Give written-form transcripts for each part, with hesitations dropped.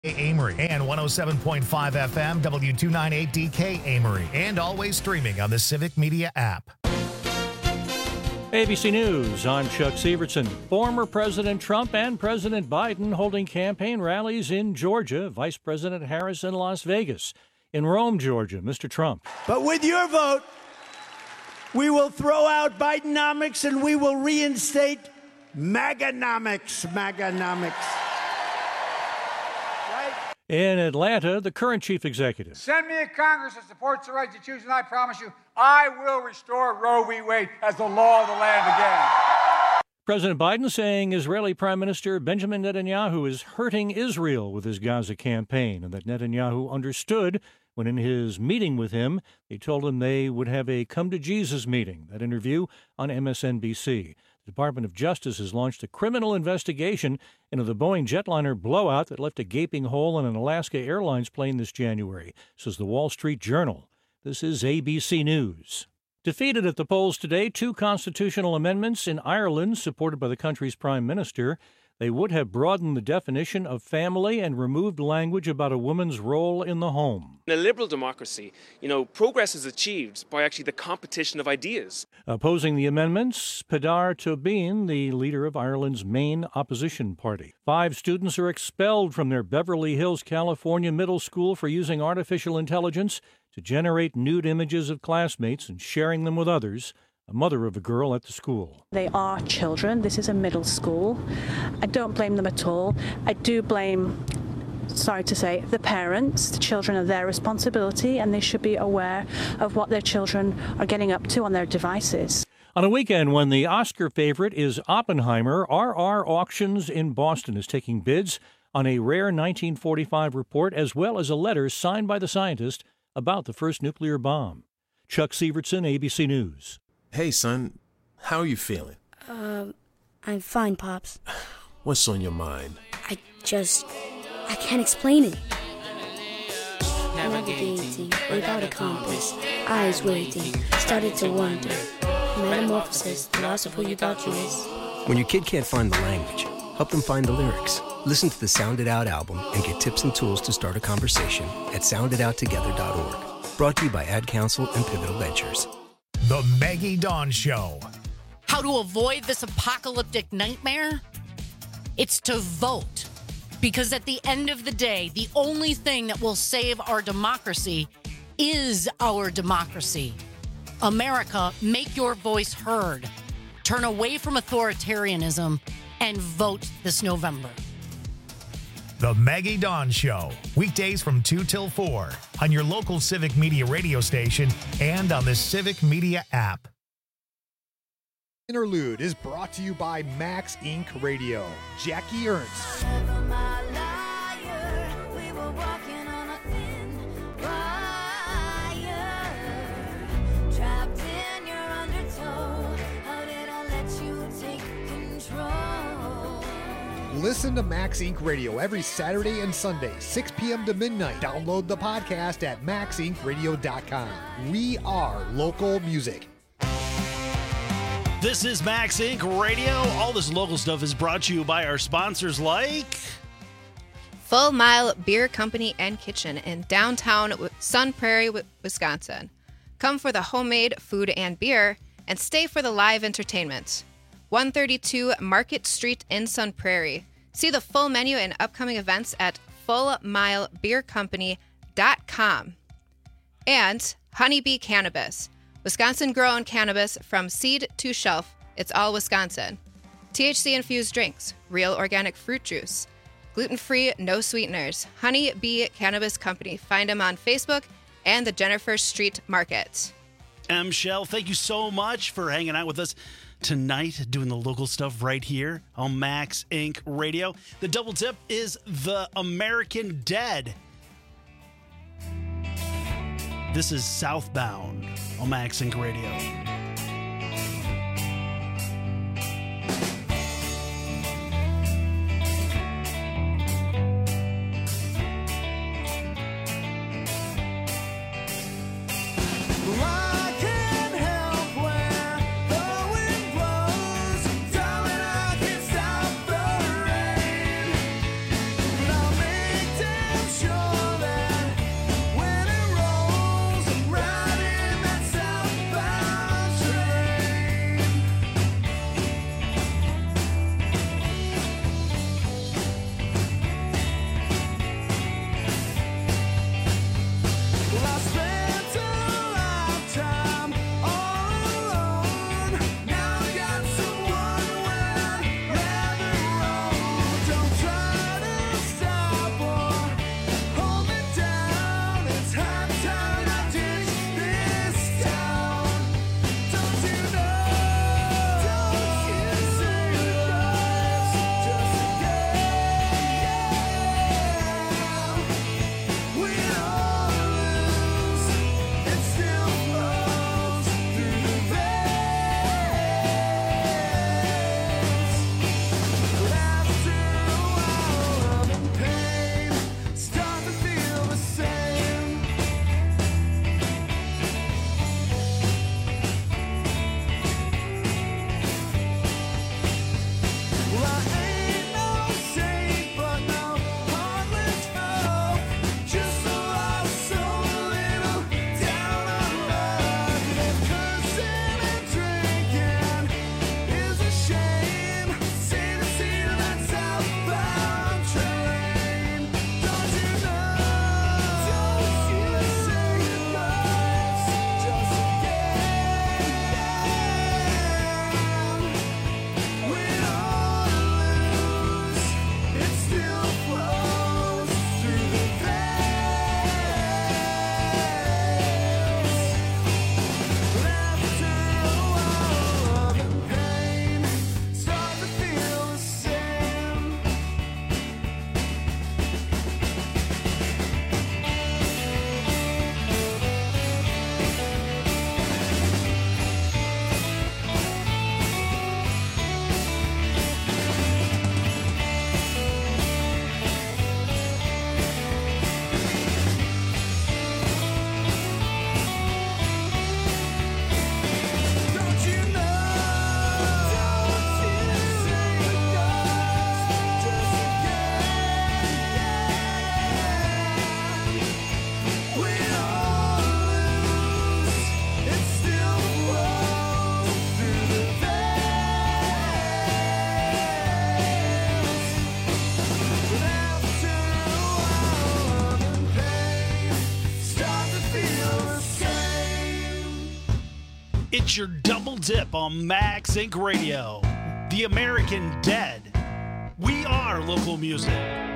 Amory and 107.5 FM W298DK Amory, and always streaming on the Civic Media app. ABC News, I'm Chuck Severson. Former President Trump and President Biden holding campaign rallies in Georgia, Vice President Harris in Las Vegas. In Rome, Georgia, Mr. Trump. But with your vote, we will throw out Bidenomics and we will reinstate MAGAnomics. In Atlanta, the current chief executive. Send me a Congress that supports the right to choose, and I promise you, I will restore Roe v. Wade as the law of the land again. President Biden saying Israeli Prime Minister Benjamin Netanyahu is hurting Israel with his Gaza campaign, and that Netanyahu understood when in his meeting with him, they told him they would have a come-to-Jesus meeting. That interview on MSNBC. The Department of Justice has launched a criminal investigation into the Boeing jetliner blowout that left a gaping hole in an Alaska Airlines plane this January, says the Wall Street Journal. This is ABC News. Defeated at the polls today, 2 constitutional amendments in Ireland supported by the country's prime minister. They would have broadened the definition of family and removed language about a woman's role in the home. In a liberal democracy, progress is achieved by actually the competition of ideas. Opposing the amendments, Peadar Tóibín, the leader of Ireland's main opposition party. 5 students are expelled from their Beverly Hills, California middle school for using artificial intelligence to generate nude images of classmates and sharing them with others. A mother of a girl at the school. They are children. This is a middle school. I don't blame them at all. I do blame, sorry to say, the parents. The children are their responsibility, and they should be aware of what their children are getting up to on their devices. On a weekend when the Oscar favorite is Oppenheimer, RR Auctions in Boston is taking bids on a rare 1945 report as well as a letter signed by the scientist about the first nuclear bomb. Chuck Severson, ABC News. Hey, son, how are you feeling? I'm fine, Pops. What's on your mind? I can't explain it. Navigating without a compass, eyes waiting, started to wonder. Metamorphosis, the loss of who you thought you was. When your kid can't find the language, help them find the lyrics. Listen to the Sound It Out album and get tips and tools to start a conversation at sounditouttogether.org. Brought to you by Ad Council and Pivotal Ventures. The Maggie Dawn Show. How to avoid this apocalyptic nightmare? It's to vote. Because at the end of the day, the only thing that will save our democracy is our democracy. America, make your voice heard. Turn away from authoritarianism and vote this November. The Maggie Dawn Show, weekdays from 2 till 4 on your local Civic Media radio station and on the Civic Media app. Interlude is brought to you by Max Inc. Radio. Jackie Ernst. Listen to Max Inc. Radio every Saturday and Sunday, 6 p.m. to midnight. Download the podcast at maxincradio.com. We are local music. This is Max Inc. Radio. All this local stuff is brought to you by our sponsors like Full Mile Beer Company and Kitchen in downtown Sun Prairie, Wisconsin. Come for the homemade food and beer, and stay for the live entertainment. 132 Market Street in Sun Prairie. See the full menu and upcoming events at fullmilebeercompany.com. And Honeybee Cannabis. Wisconsin-grown cannabis from seed to shelf. It's all Wisconsin. THC-infused drinks, real organic fruit juice, gluten-free, no sweeteners. Honeybee Cannabis Company. Find them on Facebook and the Jennifer Street Market. Shell, thank you so much for hanging out with us tonight, doing the local stuff right here on Max Inc. Radio. The double tip is The American Dead. This is Southbound on Max Inc. Radio. It's your double dip on Max Inc. Radio. The American Dead. We are local music.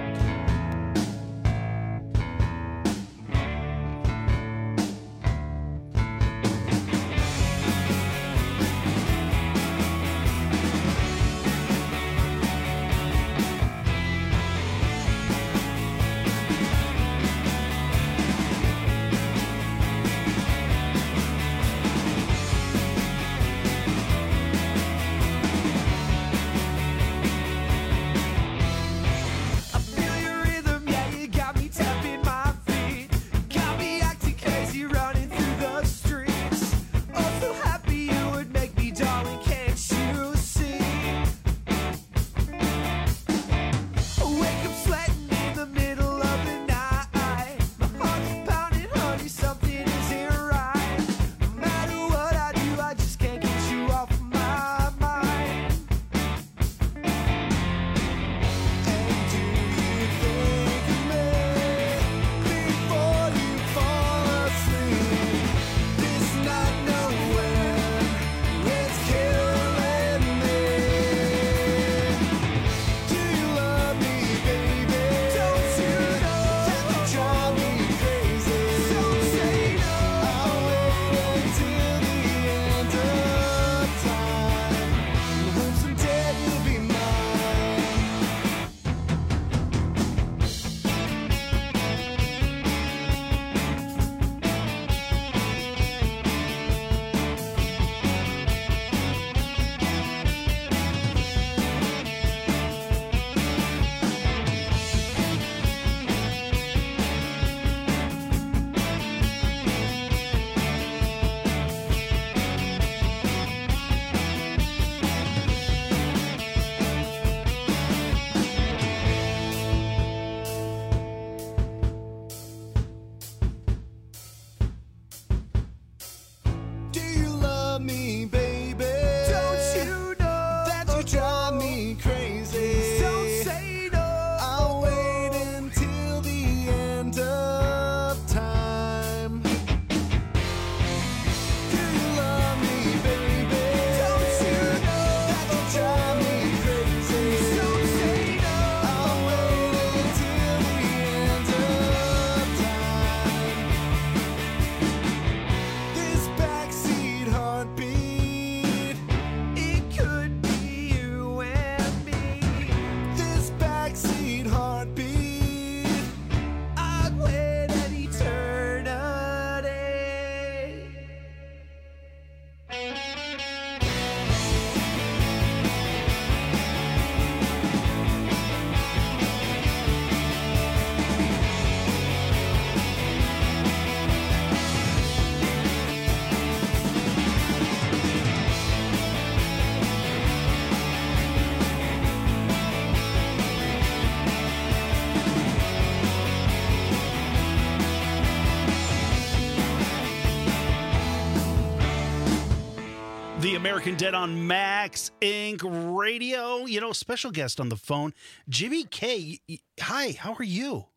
The American Dead on Max Inc. Radio. You know, special guest on the phone, Jimmy K. Hi, how are you?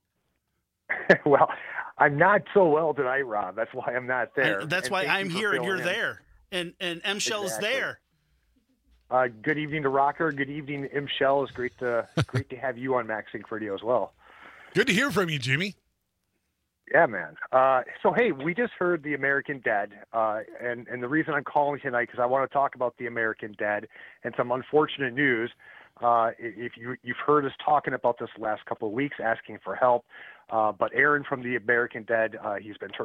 Well, I'm not so well tonight, Rob. That's why I'm not there. That's why I'm here and you're there. And M. Shell is there. Good evening to Rocker. Good evening, M. Shell. It's great to have you on Max Inc. Radio as well. Good to hear from you, Jimmy. Yeah, man. So, hey, we just heard The American Dead, and the reason I'm calling tonight because I want to talk about The American Dead and some unfortunate news. If you've heard us talking about this the last couple of weeks, asking for help, but Aaron from The American Dead, he's been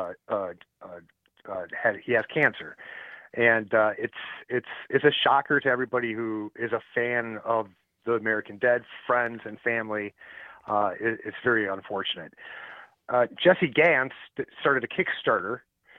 he has cancer, and it's a shocker to everybody who is a fan of The American Dead, friends and family. It's very unfortunate. Jesse Gantz started a Kickstarter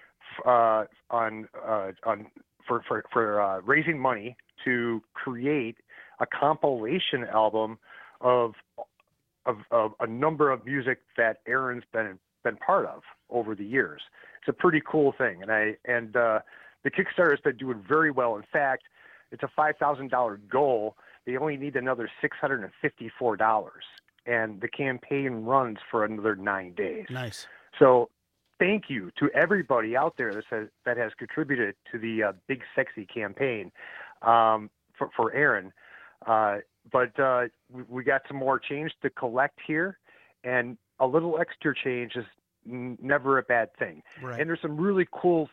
for raising money to create a compilation album of a number of music that Aaron's been part of over the years. It's a pretty cool thing, and the Kickstarter has been doing very well. In fact, it's a $5,000 goal. They only need another $654. And the campaign runs for another 9 days. Nice. So thank you to everybody out there that has contributed to the Big Sexy campaign for Aaron. But we got some more change to collect here, and a little extra change is never a bad thing. Right. And there's some really cool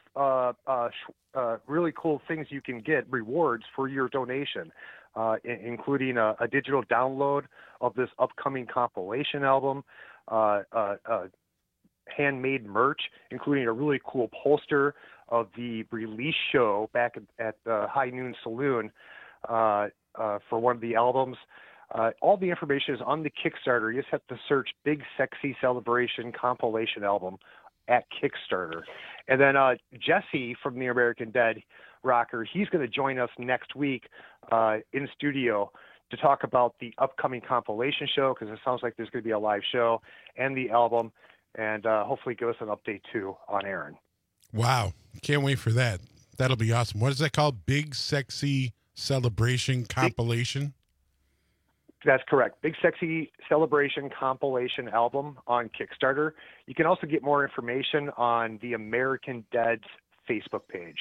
things you can get, rewards for your donation, including a digital download of this upcoming compilation album, handmade merch, including a really cool poster of the release show back at the High Noon Saloon for one of the albums. All the information is on the Kickstarter. You just have to search Big Sexy Celebration Compilation Album at Kickstarter. And then Jesse from the American Dead rocker, he's going to join us next week in studio to talk about the upcoming compilation show, because it sounds like there's going to be a live show, and the album, and hopefully give us an update too on Aaron. Wow. Can't wait for that. That'll be awesome. What is that called? Big Sexy Celebration Compilation? That's correct. Big Sexy Celebration Compilation Album on Kickstarter. You can also get more information on the American Dead's Facebook page.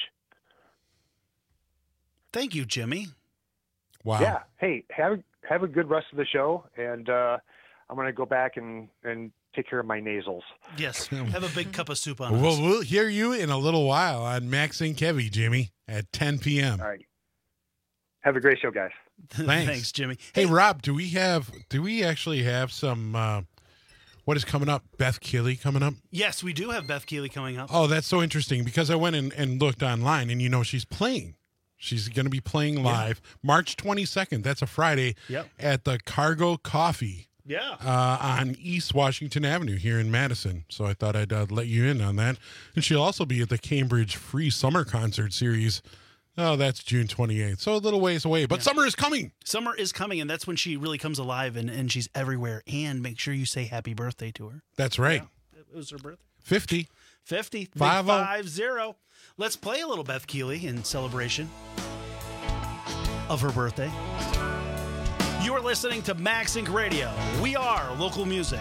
Thank you, Jimmy. Wow. Yeah. Hey, have a good rest of the show, and I'm going to go back and take care of my nasals. Yes. Have a big cup of soup on us. Well, we'll hear you in a little while on Max and Kevy, Jimmy, at 10 p.m. All right. Have a great show, guys. Thanks, Jimmy. Hey, Rob, do we actually have some, what is coming up? Beth Keeley coming up? Yes, we do have Beth Keeley coming up. Oh, that's so interesting, because I went and looked online, and she's playing. She's going to be playing live March 22nd. That's a Friday at the Cargo Coffee. Yeah. On East Washington Avenue here in Madison. So I thought I'd let you in on that. And she'll also be at the Cambridge Free Summer Concert Series. Oh, that's June 28th. So a little ways away, but summer is coming. Summer is coming, and that's when she really comes alive, and she's everywhere. And make sure you say happy birthday to her. That's right. Yeah, it was her birthday. 50. 50. 50. Let's play a little Beth Keeley in celebration of her birthday. You are listening to Max Inc. Radio. We are local music.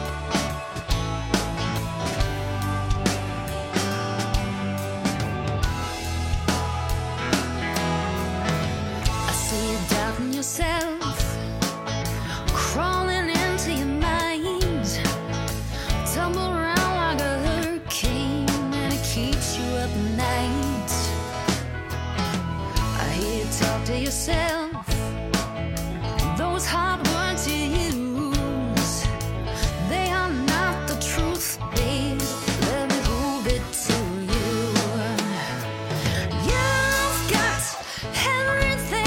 Yourself crawling into your mind, tumble around like a hurricane, and it keeps you up at night. I hear you talk to yourself, those hard words you use, they are not the truth, babe. Let me prove it to you. You've got everything.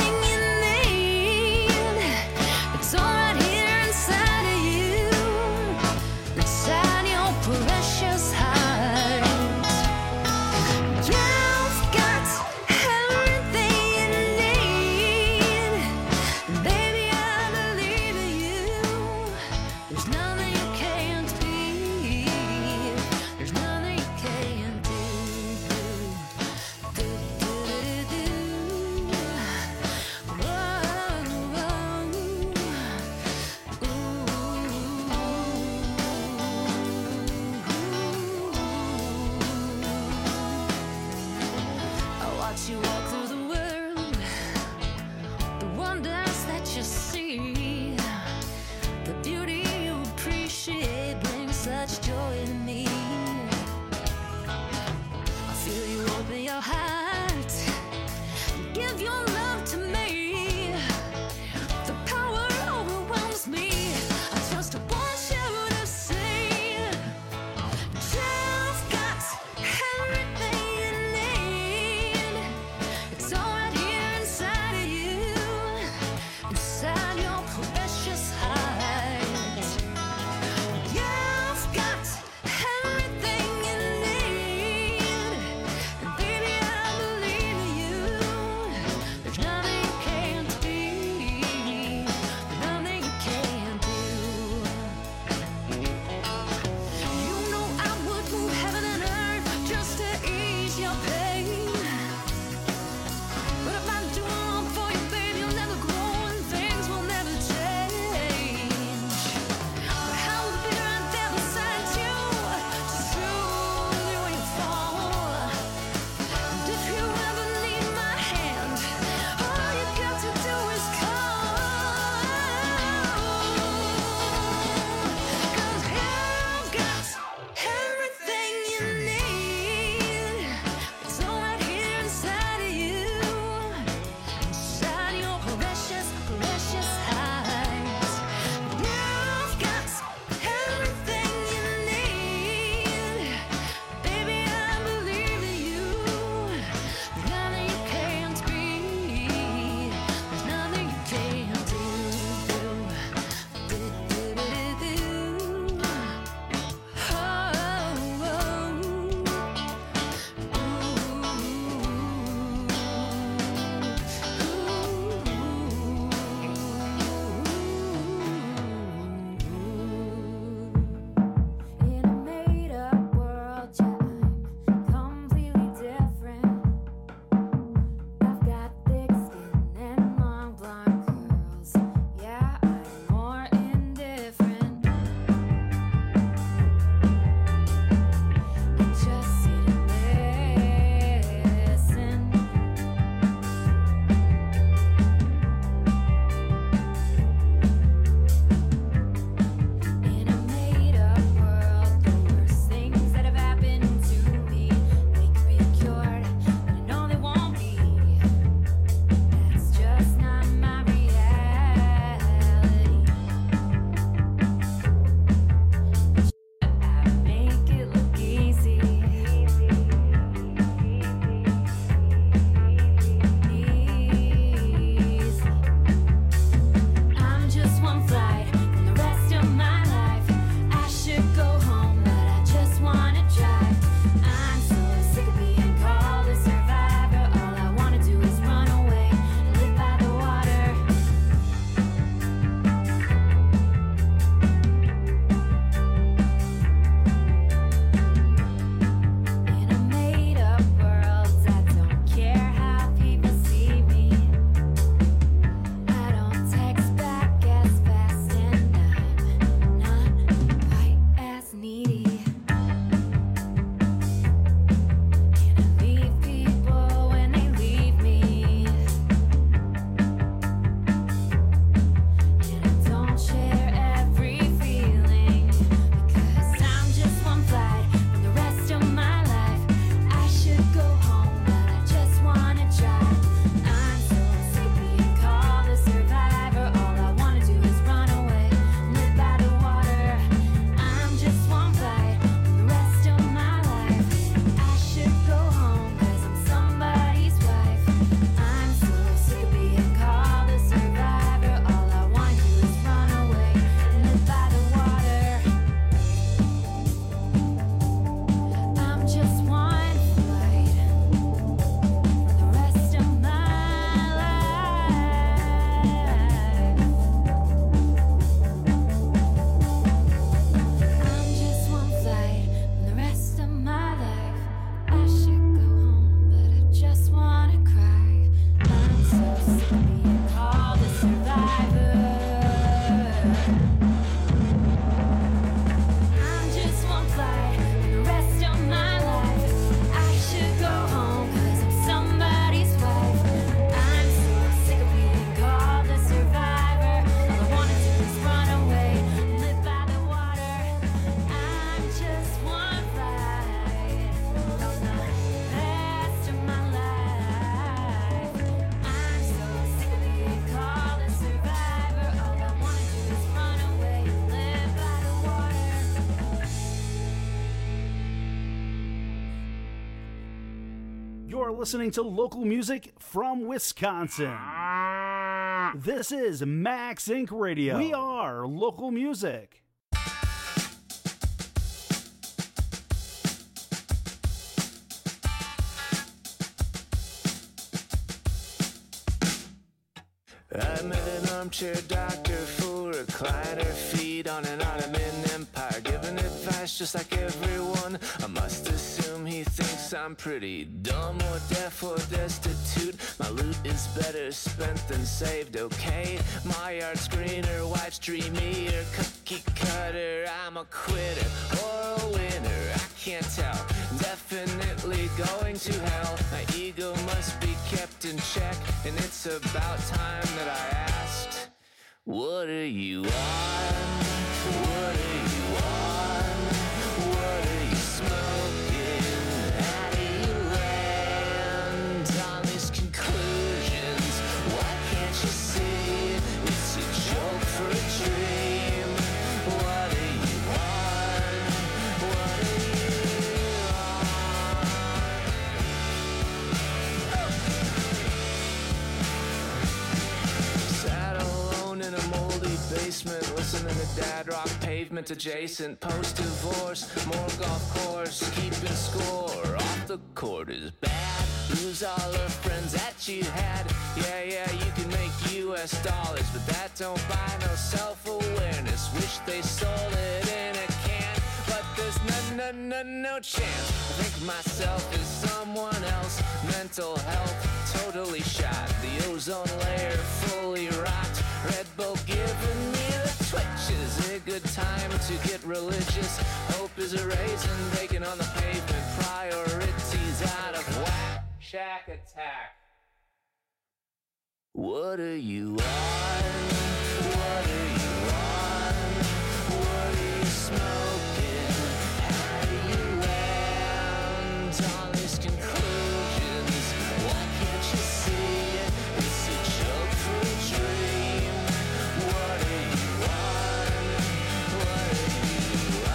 You walk through the world, the wonders that you see, the beauty you appreciate brings such joy to me. I feel you open your heart, give your love to me. The power overwhelms me. I just want you to see, you've got everything you need. It's all right here inside of you, inside your precious heart. You've got You're listening to local music from Wisconsin. This is Max Inc. Radio. We are local music. I met an armchair doctor for recliner feet on an Ottoman Empire, giving advice just like everyone. I must assume he thinks I'm pretty dumb or deaf or destitute. My loot is better spent than saved, okay? My art's greener, wife's dreamier, cookie cutter. I'm a quitter or a winner, I can't tell. Definitely going to hell. My ego must be kept in check, and it's about time that I asked, what are you on? What are you on? What are you smoking? How do you land on these conclusions? Why can't you see it's a joke for a dream? What are you on? What are you on? Sat alone in a moldy basement, listening to dad rock, pavement adjacent, post-divorce, more golf course, keeping score. Off the court is bad. Lose all her friends that you had. Yeah, you can make US dollars, but that don't buy no self-awareness. Wish they sold it in a can, but there's no chance. I think myself is someone else. Mental health totally shot. The ozone layer fully rocked. Red Bull giving me the twitches. A good time to get religious. Hope is a raisin, bacon on the pavement. Priorities out of whack. Shack attack. What are you on? What are you on? What are you smoking? How do you land on these conclusions? Why can't you see it? It's a joke for a dream. What are you on? What are you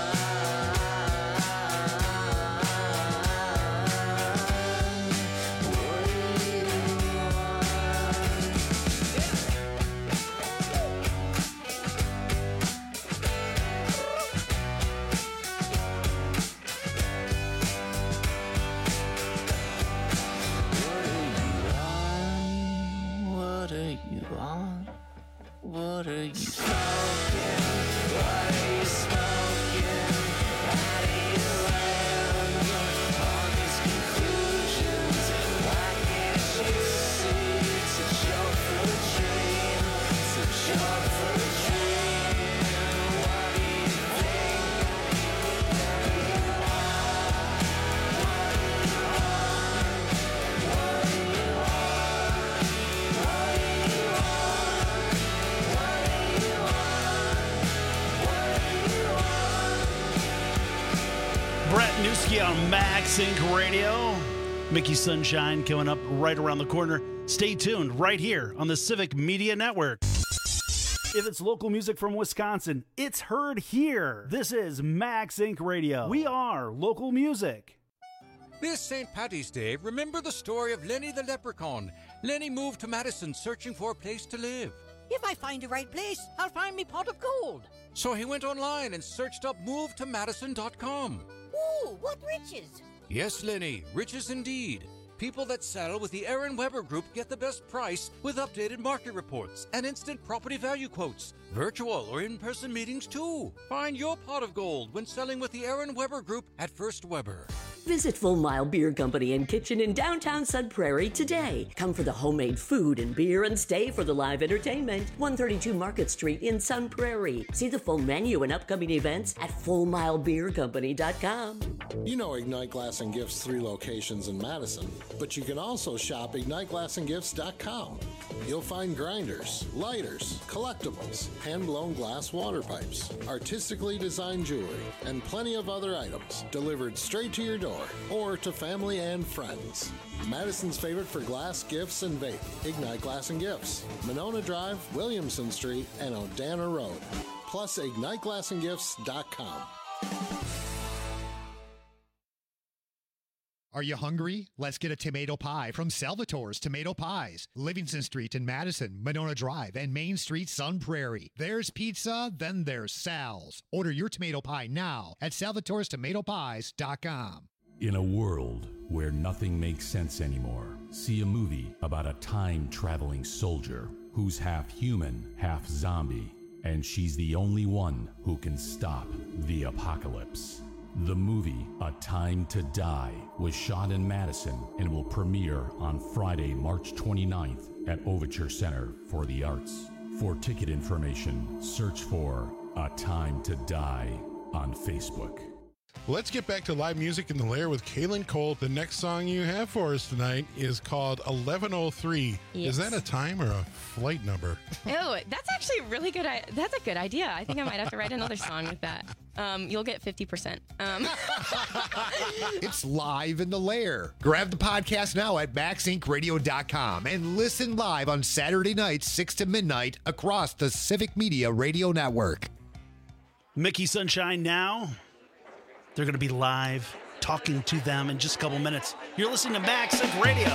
What are you on? What are you smoking? What are you smoking? How do you land on these conclusions? Why can't you see it's a joke for a dream? It's a joke for a dream. What do you think? What are you on? What are you on? What are you on? What are you on? What are you on? What are you on? Brett Newski on Max Inc. Radio. Mickey Sunshine coming up right around the corner. Stay tuned right here on the Civic Media Network. If it's local music from Wisconsin, it's heard here. This is Max Inc. Radio. We are local music. This St. Paddy's Day, remember the story of Lenny the Leprechaun. Lenny moved to Madison searching for a place to live. If I find the right place, I'll find me pot of gold. So he went online and searched up movetomadison.com. Ooh, what riches! Yes, Lenny, riches indeed. People that sell with the Aaron Weber Group get the best price with updated market reports and instant property value quotes. Virtual or in-person meetings too. Find your pot of gold when selling with the Aaron Weber Group at First Weber. Visit Full Mile Beer Company and Kitchen in downtown Sun Prairie today. Come for the homemade food and beer and stay for the live entertainment. 132 Market Street in Sun Prairie. See the full menu and upcoming events at FullMileBeerCompany.com. You know Ignite Glass and Gifts 3 locations in Madison, but you can also shop IgniteGlassandGifts.com. You'll find grinders, lighters, collectibles, hand-blown glass water pipes, artistically designed jewelry, and plenty of other items delivered straight to your door or to family and friends. Madison's favorite for glass, gifts, and vape. Ignite Glass and Gifts. Monona Drive, Williamson Street, and Odana Road. Plus IgniteGlassandGifts.com. Are you hungry? Let's get a tomato pie from Salvatore's Tomato Pies. Livingston Street in Madison, Monona Drive, and Main Street, Sun Prairie. There's pizza, then there's Sal's. Order your tomato pie now at salvatorestomatopies.com. In a world where nothing makes sense anymore, see a movie about a time-traveling soldier who's half human, half zombie, and she's the only one who can stop the apocalypse. The movie, A Time to Die, was shot in Madison and will premiere on Friday, March 29th at Overture Center for the Arts. For ticket information, search for A Time to Die on Facebook. Let's get back to live music in the Lair with Kaylin Cole. The next song you have for us tonight is called 1103. Yes. Is that a time or a flight number? Oh, that's actually really good. That's a good idea. I think I might have to write another song with that. You'll get 50%. It's live in the Lair. Grab the podcast now at maxincradio.com and listen live on Saturday nights, 6 to midnight, across the Civic Media Radio Network. Mickey Sunshine now. They're going to be live talking to them in just a couple minutes. You're listening to Max Sync Radio.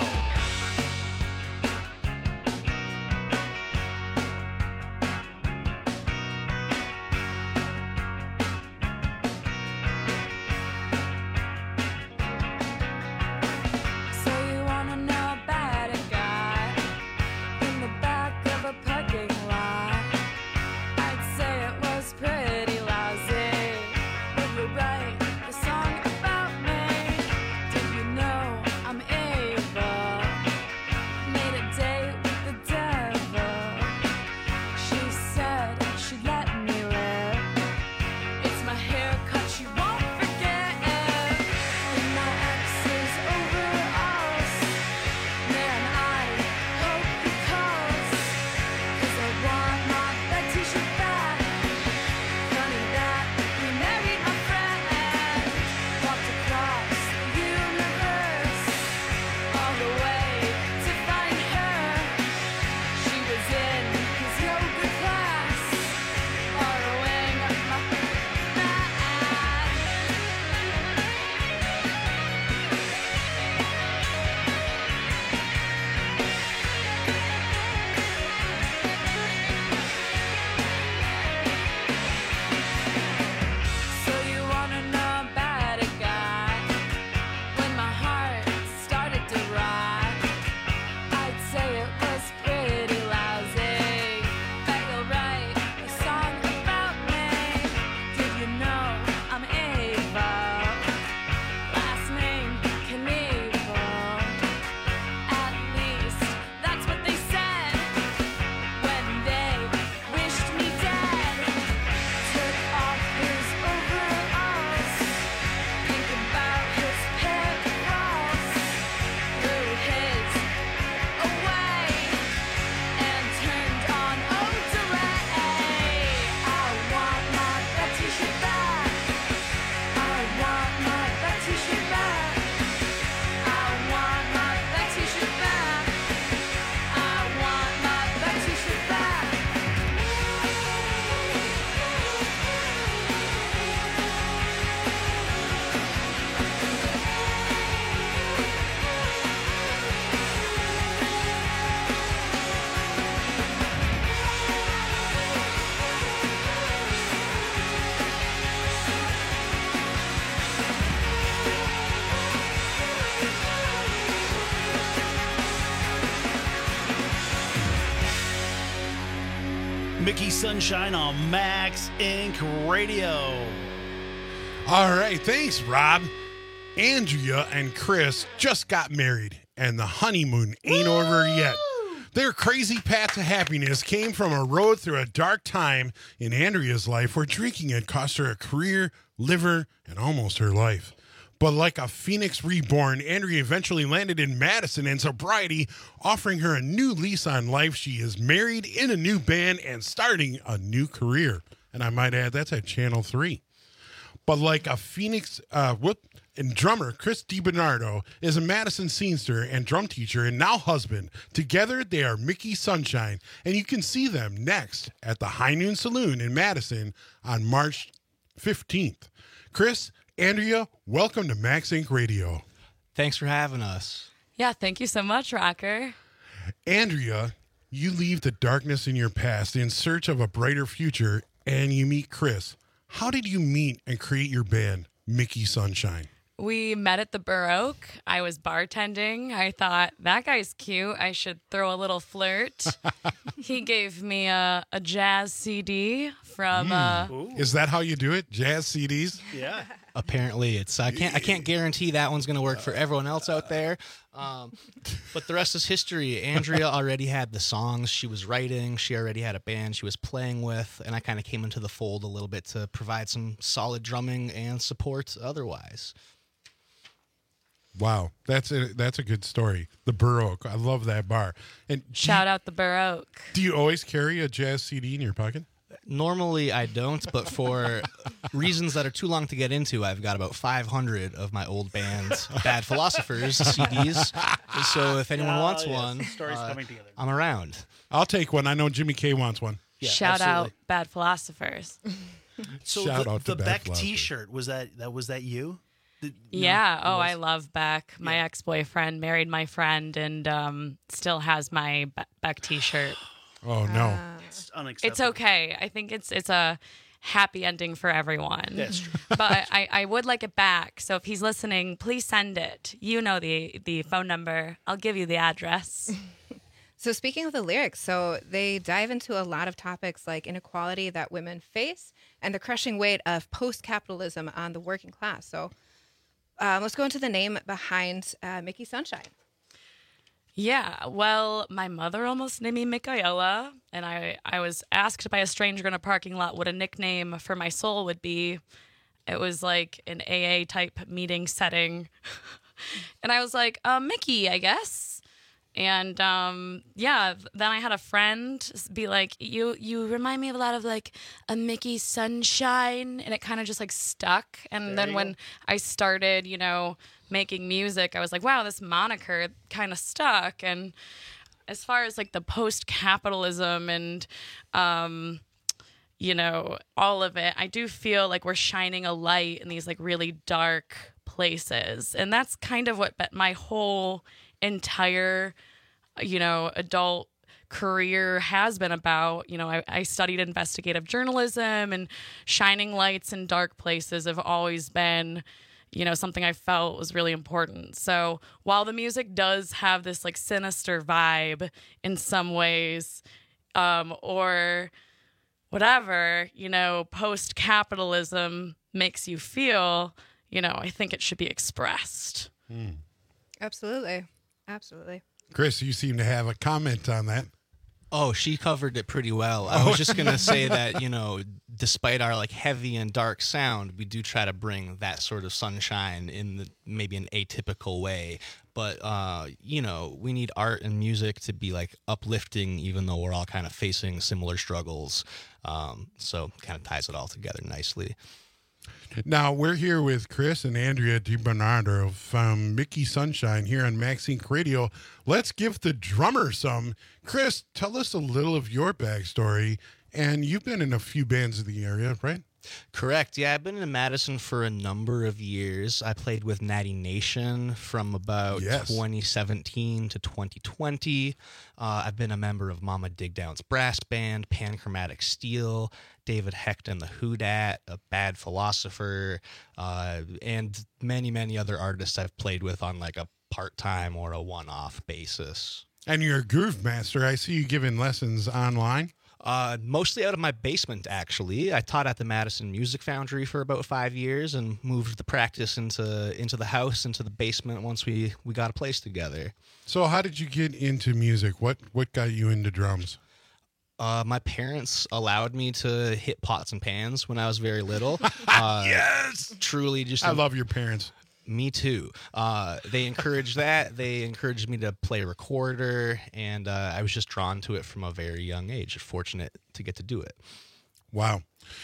Mickey Sunshine on Max Inc. Radio. All right, thanks, Rob. Andrea and Chris just got married, and the honeymoon ain't over yet. Their crazy path to happiness came from a road through a dark time in Andrea's life where drinking had cost her a career, liver, and almost her life. But like a phoenix reborn, Andrea eventually landed in Madison and sobriety, offering her a new lease on life. She is married, in a new band, and starting a new career. And I might add, that's at Channel 3. But like a phoenix, and drummer Chris DiBernardo is a Madison scenester and drum teacher and now husband. Together, they are Mickey Sunshine, and you can see them next at the High Noon Saloon in Madison on March 15th. Chris, Andrea, welcome to Max Inc. Radio. Thanks for having us. Yeah, thank you so much, Rocker. Andrea, you leave the darkness in your past in search of a brighter future, and you meet Chris. How did you meet and create your band, Mickey Sunshine? We met at the Baroque. I was bartending. I thought, that guy's cute. I should throw a little flirt. He gave me a jazz CD from... Is that how you do it? Jazz CDs? Yeah. Apparently, it's. I can't guarantee that one's going to work for everyone else out there. But the rest is history. Andrea already had the songs she was writing. She already had a band she was playing with, and I kind of came into the fold a little bit to provide some solid drumming and support otherwise. Wow, that's a good story. The Baroque, I love that bar. And Shout out the Baroque. Do you always carry a jazz CD in your pocket? Normally I don't, but for reasons that are too long to get into, I've got about 500 of my old band's Bad Philosophers CDs. So if anyone wants one, Stories coming together. I'm around. I'll take one. I know Jimmy K wants one. Yeah, Shout absolutely. out Bad Philosophers. So Shout out to the Bad Beck Philosophers. T-shirt was that you? Yeah. No, Oh, it was- I love Beck. My ex-boyfriend married my friend and still has my Beck T-shirt. Oh no. It's unacceptable. It's okay. I think it's a happy ending for everyone. That's true. But I would like it back. So if he's listening, please send it. You know the phone number. I'll give you the address. So speaking of the lyrics, so they dive into a lot of topics like inequality that women face and the crushing weight of post-capitalism on the working class. So let's go into the name behind Mickey Sunshine. Yeah, well, my mother almost named me Michaela, and I was asked by a stranger in a parking lot what a nickname for my soul would be. It was like an AA type meeting setting. And I was like, Mickey, I guess. And yeah, then I had a friend be like, you remind me of a lot of like a Mickey Sunshine, and it kind of just like stuck. And then when I started, making music, I was like, wow, this moniker kind of stuck. And as far as like the post-capitalism and all of it, I do feel like we're shining a light in these like really dark places. And that's kind of what my whole entire, adult career has been about. I studied investigative journalism, and shining lights in dark places have always been, something I felt was really important. So while the music does have this like sinister vibe in some ways, or whatever, post-capitalism makes you feel, I think it should be expressed. Absolutely. Chris, you seem to have a comment on that. Oh, she covered it pretty well. I was just going to say that, despite our like heavy and dark sound, we do try to bring that sort of sunshine in maybe an atypical way. But, we need art and music to be like uplifting, even though we're all kind of facing similar struggles. So kind of ties it all together nicely. Now, we're here with Chris and Andrea DiBernardo from Mickey Sunshine here on Max Inc. Radio. Let's give the drummer some. Chris, tell us a little of your backstory. And you've been in a few bands in the area, right? Correct. Yeah, I've been in Madison for a number of years. I played with Natty Nation from about 2017 to 2020. I've been a member of Mama Digdown's brass band, Panchromatic Steel, David Hecht and the Houdat, a Bad Philosopher, and many, many other artists I've played with on like a part-time or a one-off basis. And you're a groove master. I see you giving lessons online. Mostly out of my basement, actually. I taught at the Madison Music Foundry for about 5 years and moved the practice into the house, into the basement once we got a place together. So how did you get into music? What got you into drums? My parents allowed me to hit pots and pans when I was very little. Yes! Truly just... I love your parents. Me too. They encouraged that. They encouraged me to play recorder, and I was just drawn to it from a very young age. Fortunate to get to do it. Wow.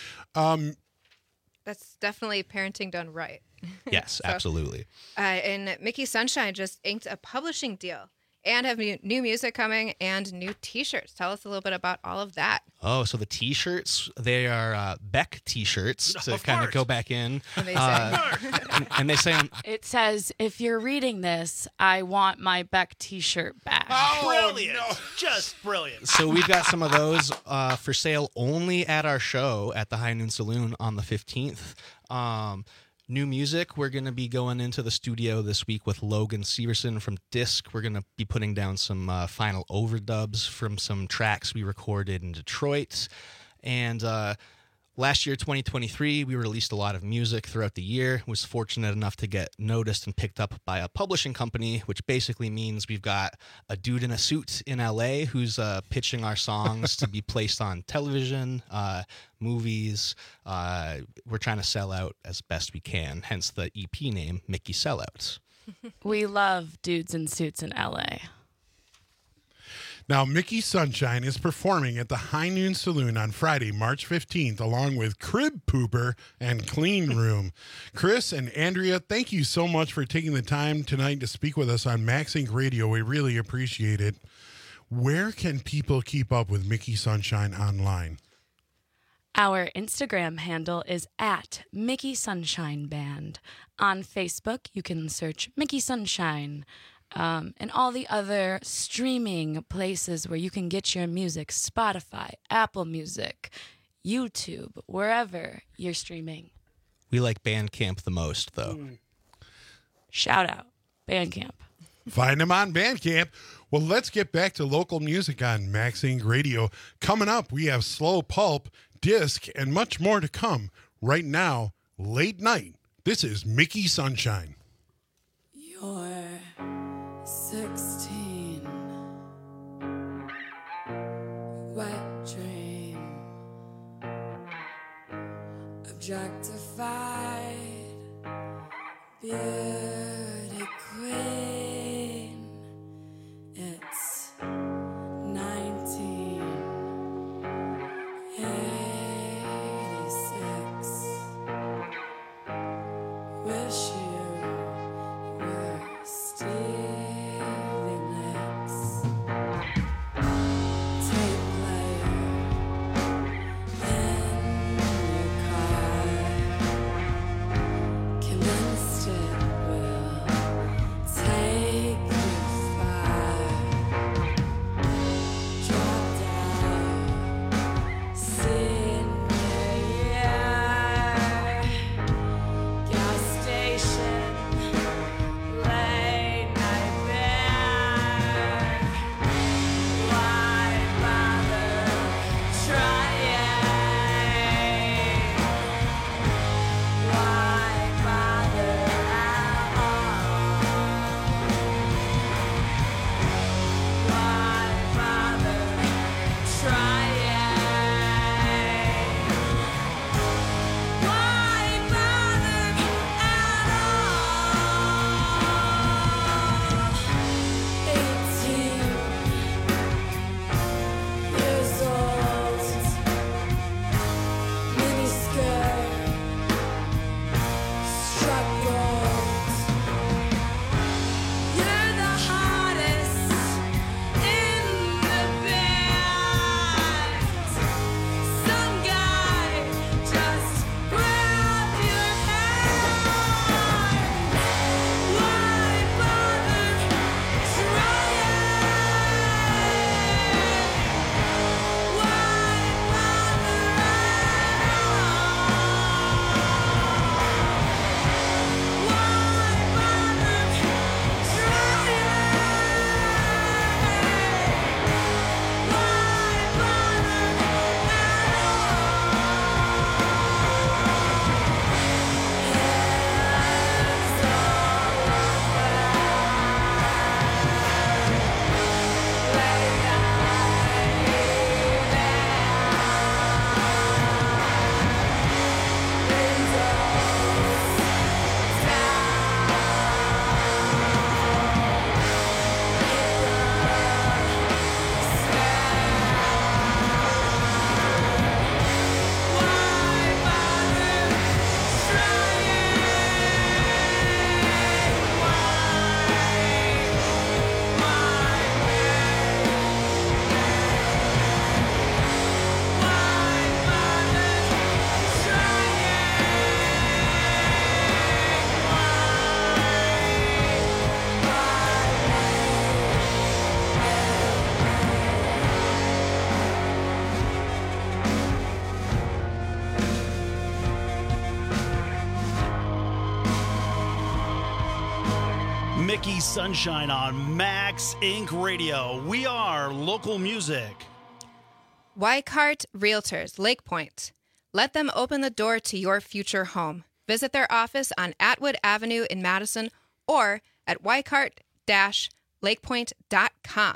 That's definitely parenting done right. Yes, absolutely. And Mickey Sunshine just inked a publishing deal. and have new music coming and new T-shirts. Tell us a little bit about all of that. Oh, so the T-shirts, they are Beck T-shirts to kind of go back in. And they say, It says, if you're reading this, I want my Beck T-shirt back. Brilliant. Just brilliant. so we've got some of those for sale only at our show at the High Noon Saloon on the 15th. New music, we're going to be going into the studio this week with Logan Severson from Disc. We're going to be putting down some final overdubs from some tracks we recorded in Detroit. And last year, 2023, we released a lot of music throughout the year. Was fortunate enough to get noticed and picked up by a publishing company, which basically means we've got a dude in a suit in LA who's pitching our songs to be placed on television, movies. We're trying to sell out as best we can, hence the EP name, Mickey Sellouts. We love dudes in suits in LA. Now, Mickey Sunshine is performing at the High Noon Saloon on Friday, March 15th, along with Crib Pooper and Clean Room. Chris and Andrea, thank you so much for taking the time tonight to speak with us on Max Inc. Radio. We really appreciate it. Where can people keep up with Mickey Sunshine online? Our Instagram handle is at Mickey Sunshine Band. On Facebook, you can search Mickey Sunshine. And all the other streaming places where you can get your music, Spotify, Apple Music, YouTube, wherever you're streaming. We like Bandcamp the most, though. Shout out, Bandcamp. Find them on Bandcamp. Well, let's get back to local music on Max Inc. Radio. Coming up, we have Slow Pulp, Disc, and much more to come. Right now, Late Night. This is Mickey Sunshine. You're 16, wet dream, objectified, beauty queen. It's 1986. Wish you were Stevie Nicks. Tape player in your car, convinced it will take you far. Dropped out senior year, gas station. Mickey Sunshine on Max Inc. Radio. We are local music. Weikart Realtors, Lake Point. Let them open the door to your future home. Visit their office on Atwood Avenue in Madison or at weikart-lakepoint.com.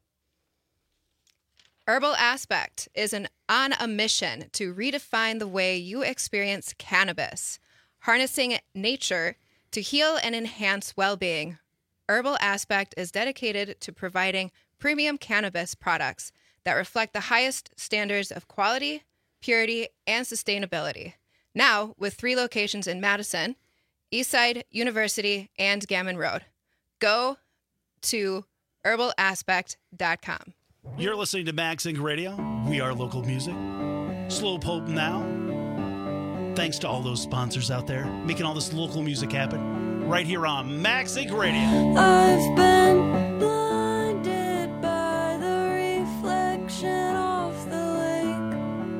Herbal Aspect is on a mission to redefine the way you experience cannabis, harnessing nature to heal and enhance well-being. Herbal Aspect is dedicated to providing premium cannabis products that reflect the highest standards of quality, purity, and sustainability. Now, with 3 locations in Madison, Eastside, University, and Gammon Road. Go to herbalaspect.com. You're listening to Max Inc. Radio. We are local music. Slow Pope now. Thanks to all those sponsors out there making all this local music happen right here on Max Inc. Radio. I've been blinded by the reflection of the lake.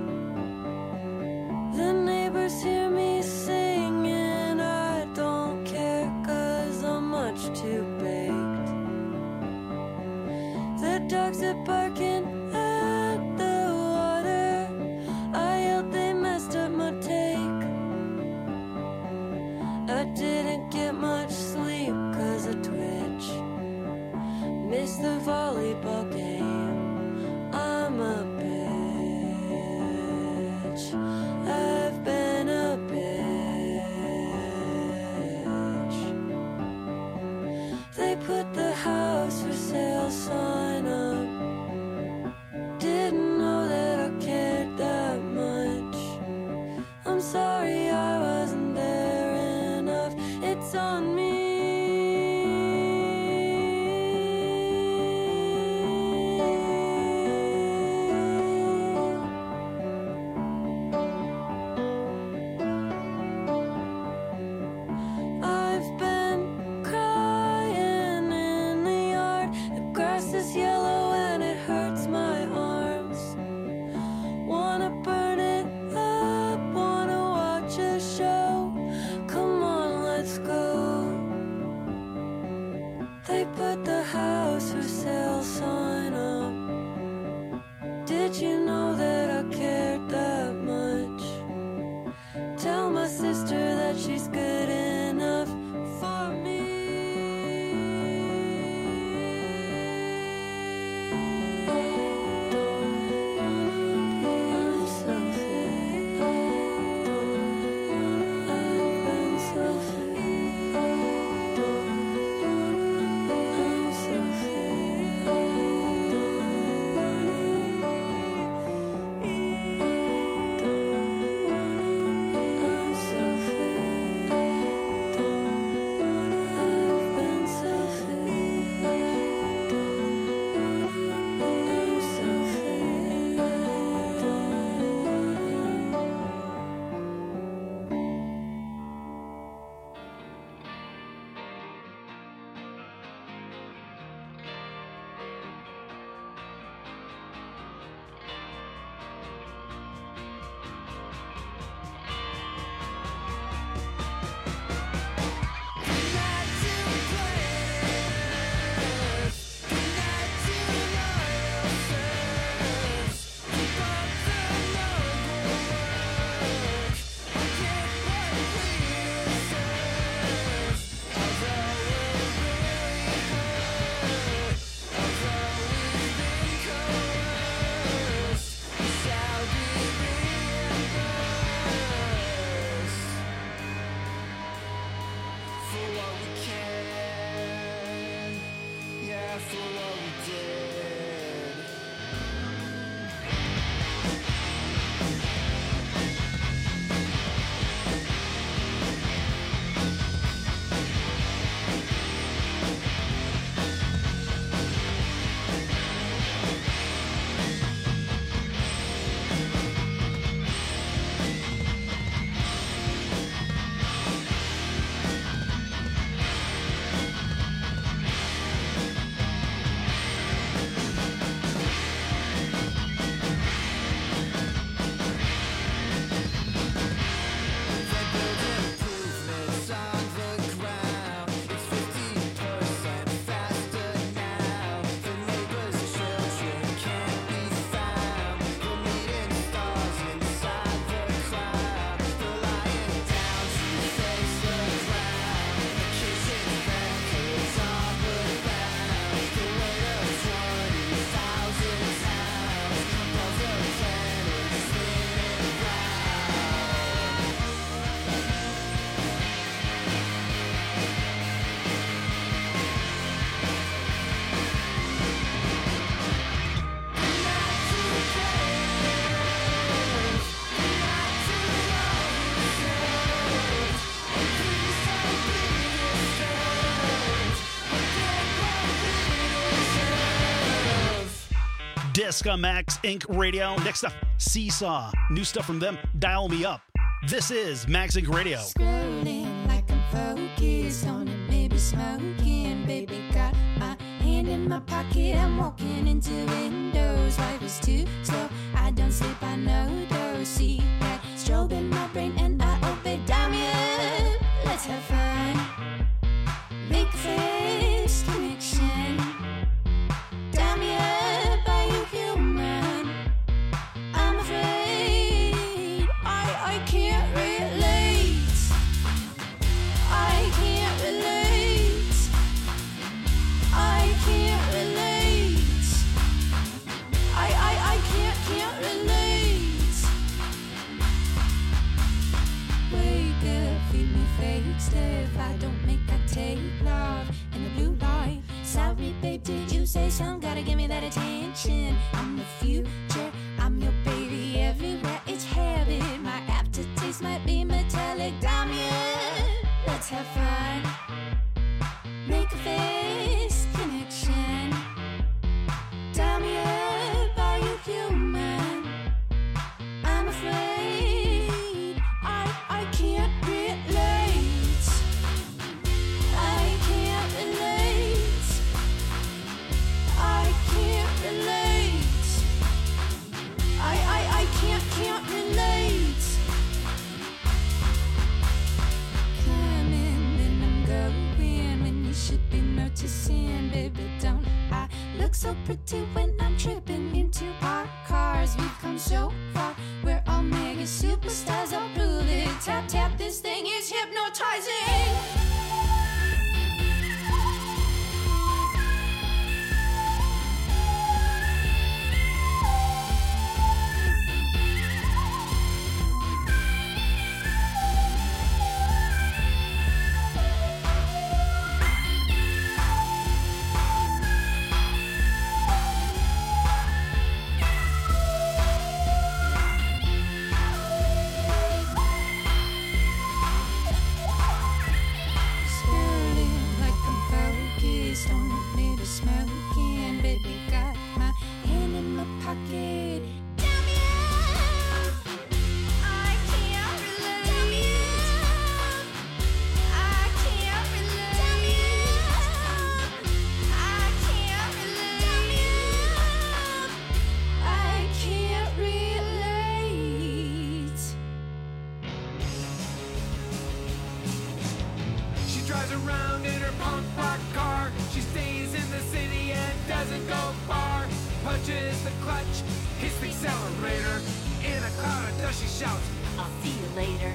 The neighbors hear me sing and I don't care 'cause I'm much too baked. The dogs are barking at the water. I yelled they messed up my take. I didn't get much sleep 'cause of Twitch. Missed the volleyball game. I'm a bitch. I've been a bitch. They put the house for sale sign up. Didn't know that I cared that much. I'm sorry I wasn't there enough. It's on me. I've been crying in the yard. The grass is yellow and it hurts my arms. Wanna burn it up, wanna watch a show. Come on, let's go. They put the house for sale sign up. Did you know that I cared that much? Tell my sister that she's good enough for me. I'm so free. I've been so free. I'm so I'm so free. I've been so free. I'm so free. Discomax Inc. Radio. Next up, Seesaw. New stuff from them, Dial Me Up. This is Max Inc. Radio. Scrolling like I'm focused on it, maybe smoking. Baby, got my hand in my pocket. I'm walking into windows. Life is too slow. I don't sleep, I know those. See that strobe in my brain, and I obey. Dial me up, let's have fun. Make a face connection. Dial me up, are you human? I'm afraid I can't relate. I can't relate. I can't relate. I can't relate. Wake up, feed me fake stuff. I don't make, I take love in the blue light. Sorry, babe, did you say something? Gotta give me that attention. I'm the future, I'm your baby everywhere. It's habit, my aftertaste might be metallic. Dial me up, let's have fun. Make a face connection. Dial me up, are you human? I'm afraid I can't relate. I can't relate. I can't relate. I can't relate. Coming, then I'm going when you should be noticing. Baby, don't I look so pretty when I'm tripping into parked cars? We've come so far, we're all mega superstars. I'll prove it. Tap, tap, this thing is hypnotizing. Swirling like I'm focused, don't need to smoking. Baby, got my hand in my pocket. Dial me up, I can't relate. Dial me up, I can't relate. Dial me up, I can't relate. Dial me up, I can't relate. She drives around in her punk rock car. She stays in the city and doesn't go far. Punches the clutch, hits the accelerator. In a cloud of dust she shouts, I'll see you later.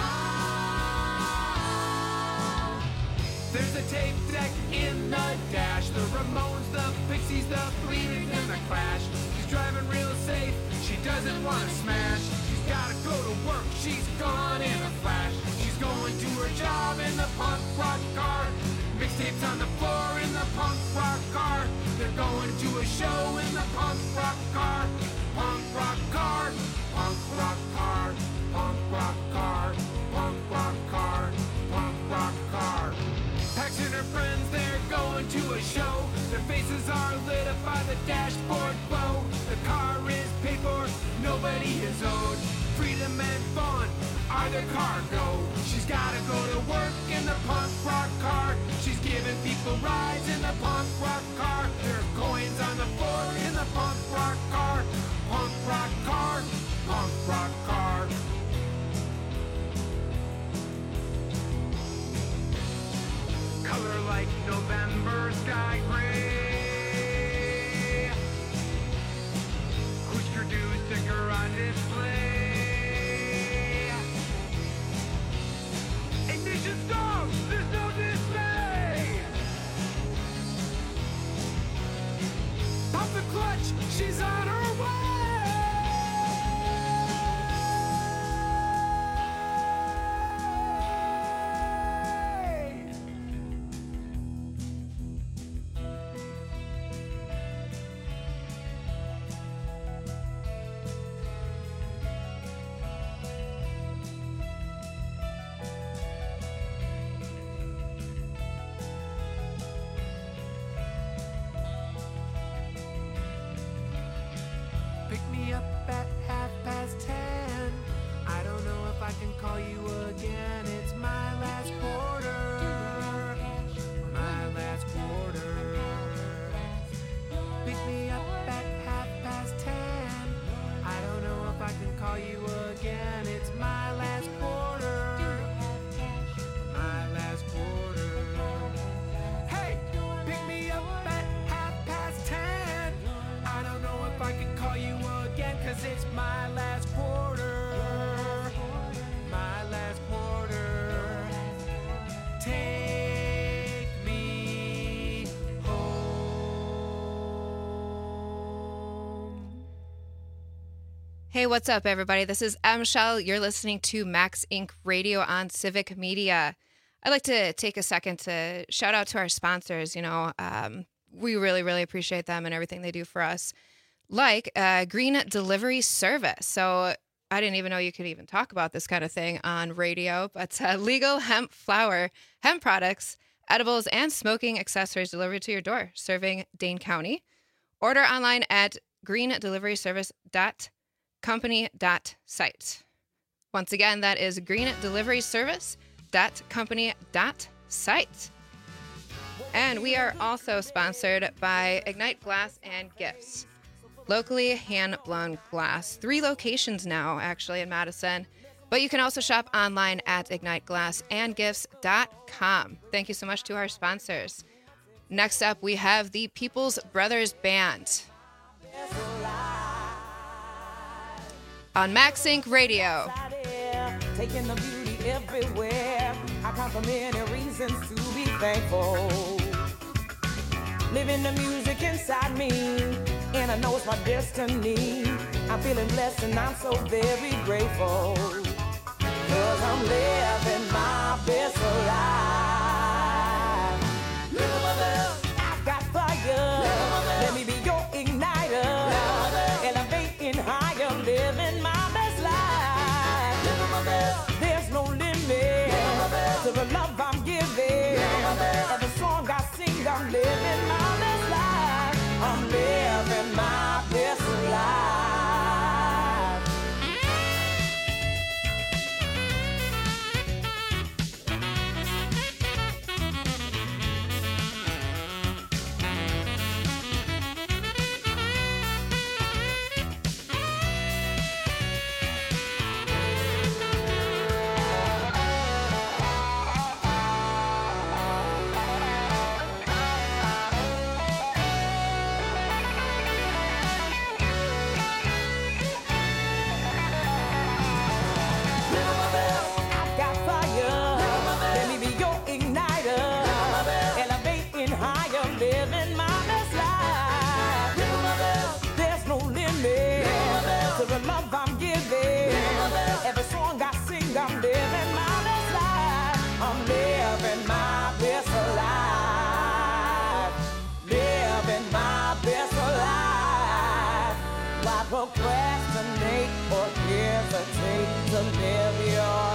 There's a tape deck in the dash. The Ramones, the Pixies, the Bleeding, and the Clash. She's driving real safe, she doesn't want to smash. She's gotta go to work, she's gone in a flash. She's going to her job in the punk rock car. Mixtapes on the floor in the punk rock car. They're going to a show in the punk rock car. Punk rock car, punk rock car, punk rock car, punk rock car, punk rock car. Pax and her friends, they're going to a show. Their faces are lit up by the dashboard glow. The car is paid for, nobody is owed. Freedom and fun are their cargo. She's gotta go to work in the punk rock car. She's giving people rides in the punk rock car. There are coins on the floor in the punk rock car. Punk rock car, punk rock car. Color like November sky gray. Husker Du sticker on display. Ignition stop, there's no display. Pop the clutch, she's on her way. Hey, what's up, everybody? This is M. Shell. You're listening to Max Inc. Radio on Civic Media. I'd like to take a second to shout out to our sponsors. We really, really appreciate them and everything they do for us, like Green Delivery Service. So I didn't even know you could even talk about this kind of thing on radio, but legal hemp flower, hemp products, edibles, and smoking accessories delivered to your door, serving Dane County. Order online at greendeliveryservice.company.site. Once again, that is greendeliveryservice.company.site. And we are also sponsored by Ignite Glass and Gifts. Locally hand-blown glass. 3 locations now, actually, in Madison. But you can also shop online at igniteglassandgifts.com. Thank you so much to our sponsors. Next up, we have the People's Brothers Band on Max Inc. Radio. Taking the beauty everywhere. I come from many reasons to be thankful. Living the music inside me, and I know it's my destiny. I'm feeling blessed and I'm so very grateful, 'cause I'm living my best life. Living my best. I got fire. Let me be your igniter. Elevating higher, living my best life. Living my best. There's no limit to the love I'm giving. Every song I sing, I'm living my best life. I'm living my best life. Every song I sing, I'm living my best life. I'm living my best life. Living my best life. Why procrastinate or hesitate to live your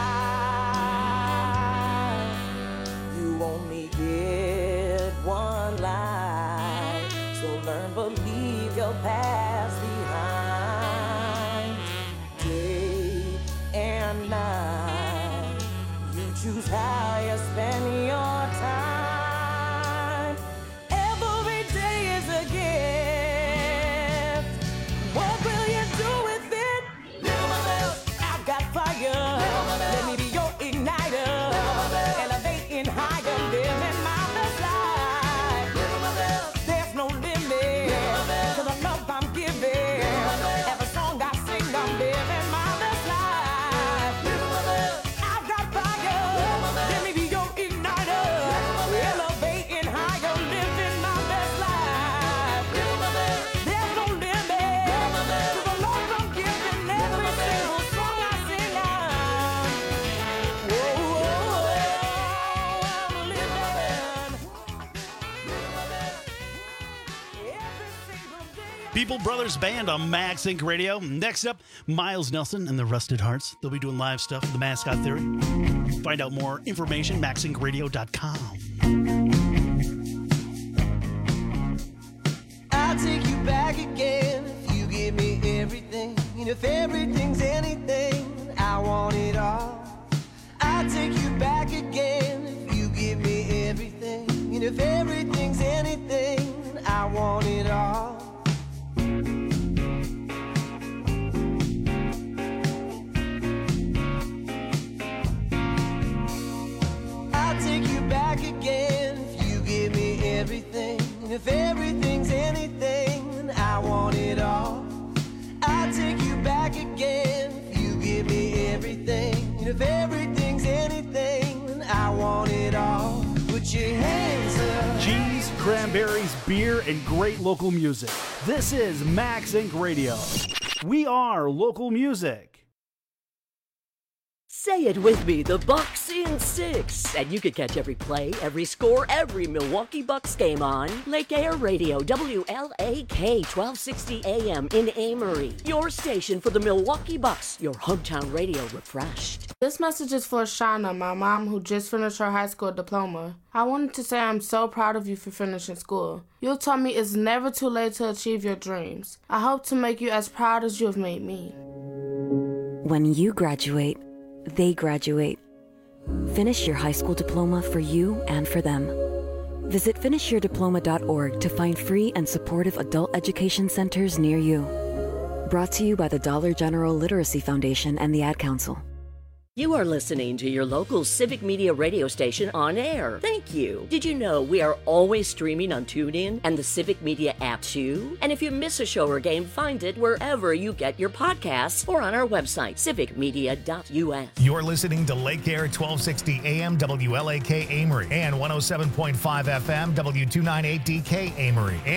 life? You only get one life, so learn, believe your past behind. Day and night, you choose how you spend your time. Every day is a gift. What will you do with it? Live my best. I've got fire. Let me be your igniter. Elevating higher, living my best life. Live my best. There's no limit to the love I'm giving. Every song I sing, I'm living my best life. Live my best. I've got fire. Let me be your igniter. Elevating higher, living my best life. Live my best. There's no limit to the love I'm giving. Every single song I sing, I'm People Brothers Band on Max Inc. Radio. Next up, Miles Nelson and the Rusted Hearts. They'll be doing live stuff with the Mascot Theory. Find out more information, maxincradio.com. I'll take you back again if you give me everything. And if everything's anything, I want it all. I'll take you back again if you give me everything. And if everything's anything, I want it all. I'll take you back again if you give me everything. And if everything's anything, I want it all. I'll take you back again if you give me everything. And if everything's anything, I want it all. Put your hands up. Cheese, cranberries, beer, and great local music. This is Max Inc. Radio. We are local music. Say it with me, the Bucks in 6. And you can catch every play, every score, every Milwaukee Bucks game on Lake Air Radio, WLAK 1260 AM in Amory. Your station for the Milwaukee Bucks, your hometown radio refreshed. This message is for Shauna, my mom who just finished her high school diploma. I wanted to say I'm so proud of you for finishing school. You taught me it's never too late to achieve your dreams. I hope to make you as proud as you have made me. When you graduate, they graduate. Finish your high school diploma for you and for them. Visit finishyourdiploma.org to find free and supportive adult education centers near you. Brought to you by the Dollar General Literacy Foundation and the Ad Council. You are listening to your local Civic Media radio station on air. Thank you. Did you know we are always streaming on TuneIn and the Civic Media app too? And if you miss a show or game, find it wherever you get your podcasts or on our website, civicmedia.us. You're listening to Lake Air 1260 AM WLAK Amory and 107.5 FM W298DK Amory.